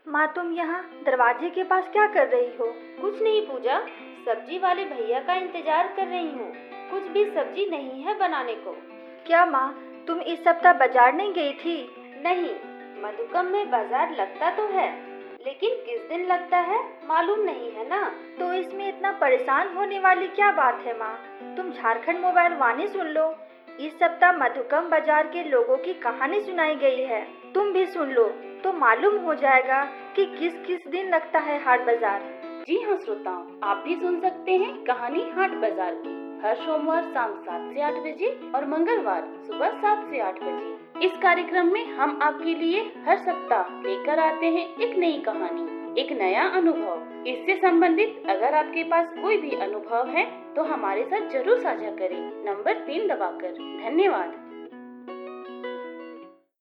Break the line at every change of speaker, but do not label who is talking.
माँ, तुम यहाँ दरवाजे के पास क्या कर रही हो?
कुछ नहीं पूजा, सब्जी वाले भैया का इंतजार कर रही हूँ। कुछ भी सब्जी नहीं है बनाने को।
क्या माँ, तुम इस सप्ताह बाजार नहीं गई थी?
नहीं, मधुकम में बाजार लगता तो है, लेकिन किस दिन लगता है मालूम नहीं है ना।
तो इसमें इतना परेशान होने वाली क्या बात है माँ? तुम झारखंड मोबाइल वाणी सुन लो। इस सप्ताह मधुकम बाजार के लोगों की कहानी सुनाई गई है, तुम भी सुन लो तो मालूम हो जाएगा कि किस किस दिन लगता है हाट बाजार।
जी हाँ श्रोताओं, आप भी सुन सकते हैं कहानी हाट बाजार की हर सोमवार शाम 7 से 8 बजे और मंगलवार सुबह 7 से 8 बजे। इस कार्यक्रम में हम आपके लिए हर सप्ताह लेकर आते हैं एक नई कहानी, एक नया अनुभव। इससे संबंधित अगर आपके पास कोई भी अनुभव है तो हमारे साथ जरूर साझा करें, नंबर 3 दबाकर। धन्यवाद।